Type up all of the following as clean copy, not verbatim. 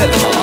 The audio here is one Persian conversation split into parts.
دلها.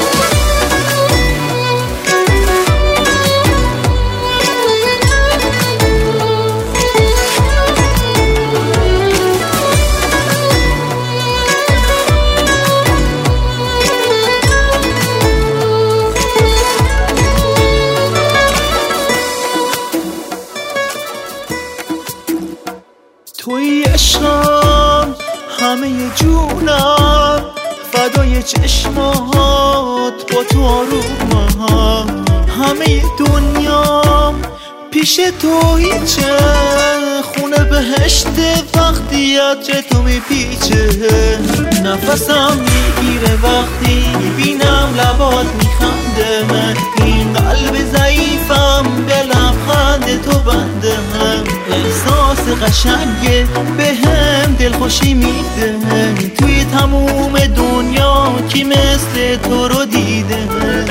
توی عشقم همه جونم، فدای چشمات با تو آرومم، همه دنیام پیش تو هیچه، خونه بهشت وقتی عطر تو میپیچه، نفسم میگیره وقتی میبینم لبات میخنده، این قلب ضعیفم به لبخند تو بنده، احساس قشنگه به هم دلخوشی میده، توی تموم دنیا کی مثل تو رو دیده.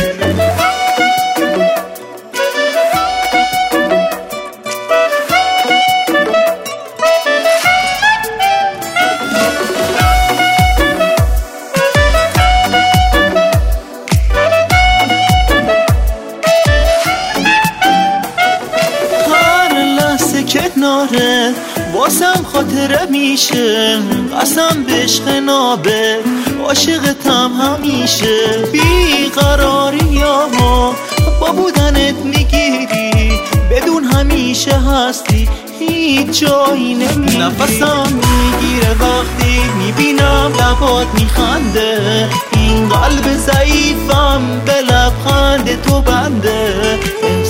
کناره واسم خاطره میشه، قسم به عشق نابه عاشقتم همیشه، بیقراری ها با بودنت میگیری، بدون همیشه هستی هیچ جایی نمیری، نفسم میگیره وقتی میبینم لبات میخنده، این قلب ضعیفم به لبخند تو بنده،